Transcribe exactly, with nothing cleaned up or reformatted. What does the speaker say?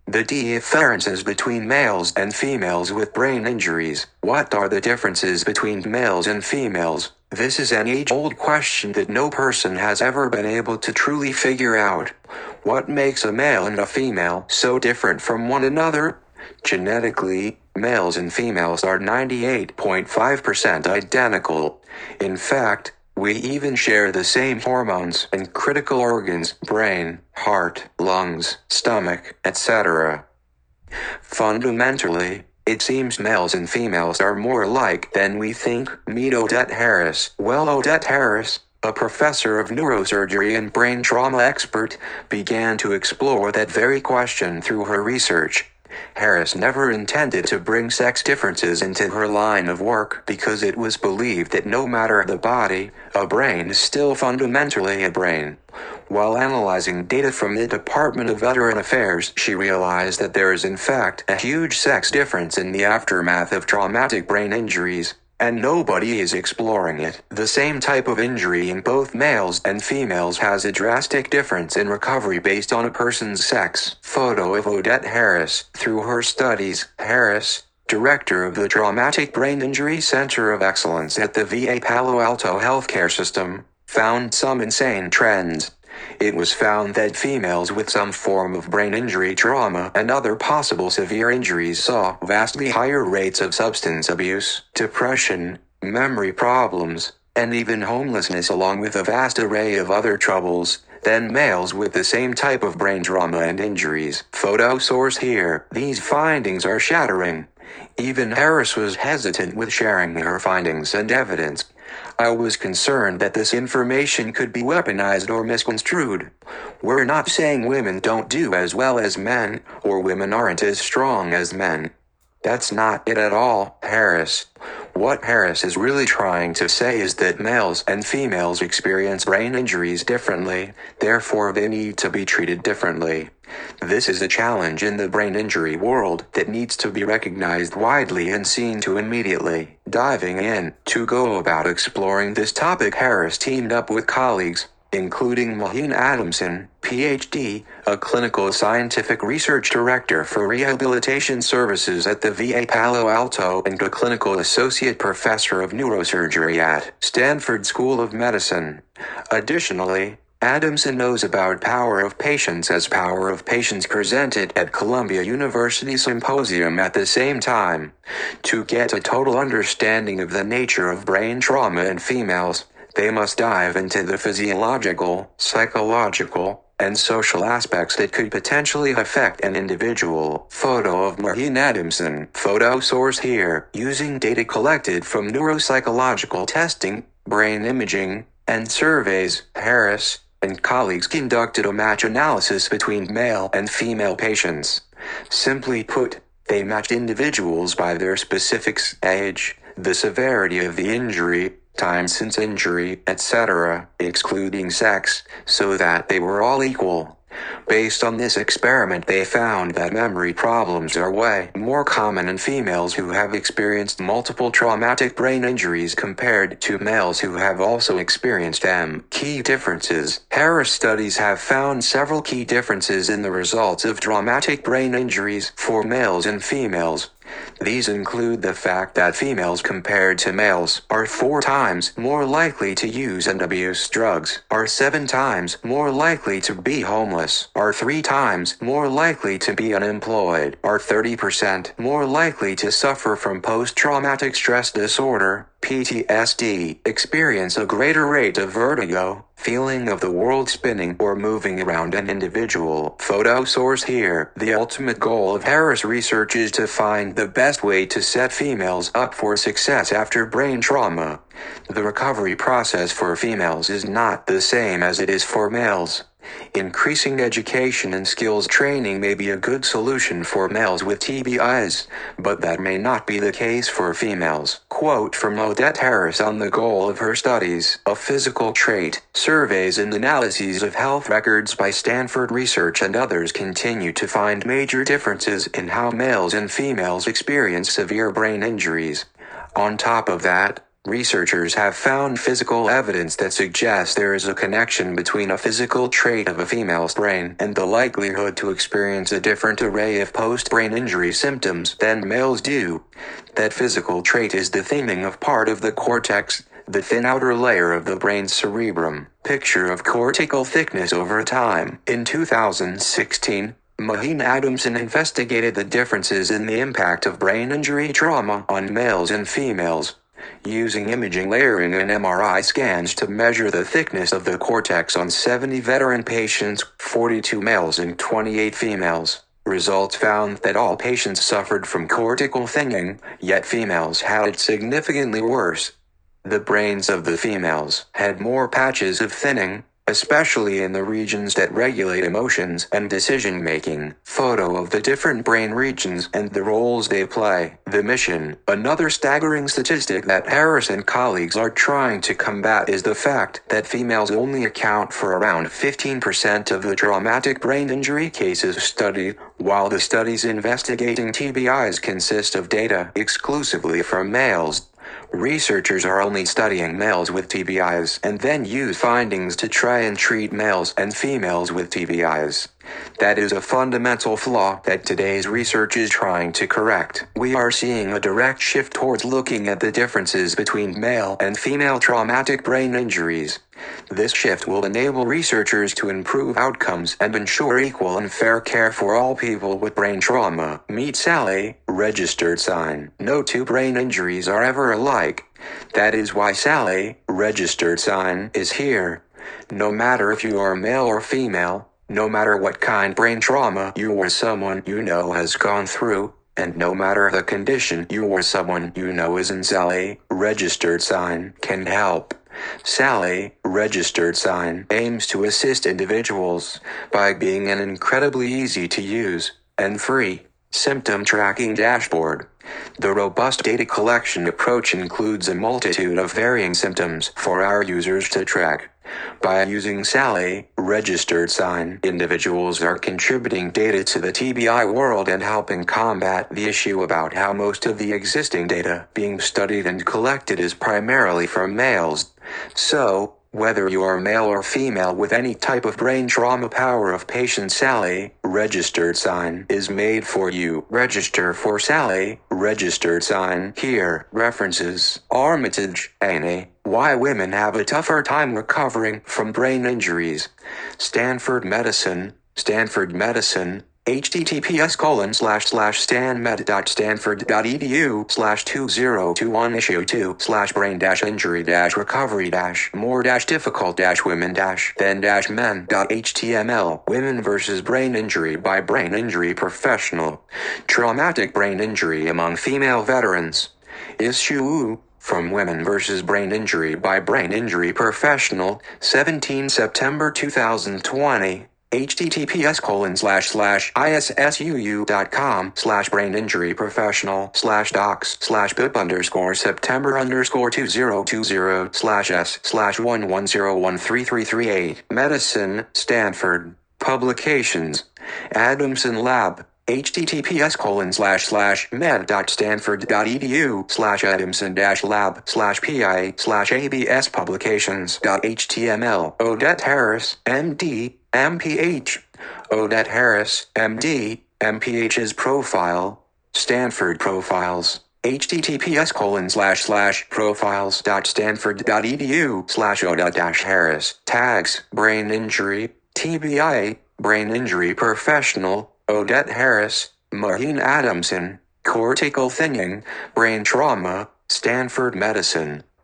The differences between males and females with brain injuries. What are the differences between males and females? This is an age-old question that no person has ever been able to truly figure out. What makes a male and a female so different from one another? Genetically, males and females are ninety-eight point five percent identical. In fact, we even share the same hormones and critical organs: brain, heart, lungs, stomach, et cetera. Fundamentally, it seems males and females are more alike than we think. Meet Odette Harris. Well, Odette Harris, a professor of neurosurgery and brain trauma expert, began to explore that very question through her research. Harris never intended to bring sex differences into her line of work because it was believed that no matter the body, a brain is still fundamentally a brain. While analyzing data from the Department of Veteran Affairs, she realized that there is in fact a huge sex difference in the aftermath of traumatic brain injuries, and nobody is exploring it. The same type of injury in both males and females has a drastic difference in recovery based on a person's sex. Photo of Odette Harris. Through her studies, Harris, director of the Traumatic Brain Injury Center of Excellence at the V A Palo Alto Healthcare System, found some insane trends. It was found that females with some form of brain injury trauma and other possible severe injuries saw vastly higher rates of substance abuse, depression, memory problems, and even homelessness, along with a vast array of other troubles, than males with the same type of brain trauma and injuries. Photo source here. These findings are shattering. Even Harris was hesitant with sharing her findings and evidence. I was concerned that this information could be weaponized or misconstrued. We're not saying women don't do as well as men, or women aren't as strong as men. That's not it at all, Harris. What Harris is really trying to say is that males and females experience brain injuries differently, therefore they need to be treated differently. This is a challenge in the brain injury world that needs to be recognized widely and seen to immediately. Diving in, to go about exploring this topic, Harris teamed up with colleagues, including Maheen Adamson, P H D, a clinical scientific research director for rehabilitation services at the V A Palo Alto and a clinical associate professor of neurosurgery at Stanford School of Medicine. Additionally, Adamson knows about Power of Patience as Power of Patience presented at Columbia University Symposium at the same time. To get a total understanding of the nature of brain trauma in females, they must dive into the physiological, psychological, and social aspects that could potentially affect an individual. Photo of Maheen Adamson. Photo source here. Using data collected from neuropsychological testing, brain imaging, and surveys, Harris and colleagues conducted a match analysis between male and female patients. Simply put, they matched individuals by their specific age, the severity of the injury, time since injury, et cetera, excluding sex, so that they were all equal. Based on this experiment, they found that memory problems are way more common in females who have experienced multiple traumatic brain injuries compared to males who have also experienced them. Key differences. Harris studies have found several key differences in the results of traumatic brain injuries for males and females. These include the fact that females compared to males are four times more likely to use and abuse drugs, are seven times more likely to be homeless, are three times more likely to be unemployed, are thirty percent more likely to suffer from post-traumatic stress disorder, P T S D, experience a greater rate of vertigo, feeling of the world spinning or moving around an individual. Photo source here. The ultimate goal of Harris research is to find the best way to set females up for success after brain trauma. The recovery process for females is not the same as it is for males. Increasing education and skills training may be a good solution for males with T B Is, but that may not be the case for females. Quote from Odette Harris on the goal of her studies: a physical trait, surveys and analyses of health records by Stanford Research and others continue to find major differences in how males and females experience severe brain injuries. On top of that, Researchers have found physical evidence that suggests there is a connection between a physical trait of a female's brain and the likelihood to experience a different array of post-brain injury symptoms than males do. That physical trait is the thinning of part of the cortex, the thin outer layer of the brain's cerebrum. Picture of cortical thickness over time. In two thousand sixteen, Maheen Adamson investigated the differences in the impact of brain injury trauma on males and females, using imaging layering and M R I scans to measure the thickness of the cortex on seventy veteran patients, forty-two males and twenty-eight females. Results found that all patients suffered from cortical thinning, yet females had it significantly worse. The brains of the females had more patches of thinning, especially in the regions that regulate emotions and decision-making. Photo of the different brain regions and the roles they play. The mission. Another staggering statistic that Harris and colleagues are trying to combat is the fact that females only account for around fifteen percent of the traumatic brain injury cases studied, while the studies investigating T B Is consist of data exclusively from males. Researchers are only studying males with T B Is and then use findings to try and treat males and females with T B Is. That is a fundamental flaw that today's research is trying to correct. We are seeing a direct shift towards looking at the differences between male and female traumatic brain injuries. This shift will enable researchers to improve outcomes and ensure equal and fair care for all people with brain trauma. Meet Sally, registered sign. No two brain injuries are ever alike. That is why Sally, registered sign, is here. No matter if you are male or female, no matter what kind of brain trauma you or someone you know has gone through, and no matter the condition you or someone you know is in, Sally, registered sign, can help. Sally, registered sign, aims to assist individuals by being an incredibly easy to use and free symptom tracking dashboard. The robust data collection approach includes a multitude of varying symptoms for our users to track. By using Sally, registered sign, individuals are contributing data to the T B I world and helping combat the issue about how most of the existing data being studied and collected is primarily from males. So, whether you are male or female with any type of brain trauma, power of patient Sally, registered sign, is made for you. Register for Sally, registered sign, here. References. Armitage, Annie. Why Women Have a Tougher Time Recovering from Brain Injuries. Stanford Medicine, Stanford Medicine, https colon slash slash stanmed.stanford.edu slash 2021 issue 2 slash brain dash injury dash recovery dash more dash difficult dash women dash then dash men dot html. Women versus brain injury by brain injury professional. Traumatic brain injury among female veterans. Issue from Women versus Brain Injury by Brain Injury Professional, seventeenth September two thousand twenty. https colon slash slash issuu.com slash brain injury professional slash docs slash bip underscore September underscore 2020 slash s slash one one zero one three three three eight. Medicine, Stanford. Publications. Adamson Lab. https colon slash slash med.stanford.edu slash adamson dash lab slash pi slash abs publications dot html. Odette Harris, M D, M P H. Odette Harris, M D, M P H's profile. Stanford Profiles. https colon slash slash profiles dot stanford dot edu slash Odette dash Harris. Tags. Brain injury. T B I. Brain injury professional. Odette Harris, Maheen Adamson, cortical thinning, brain trauma, Stanford Medicine.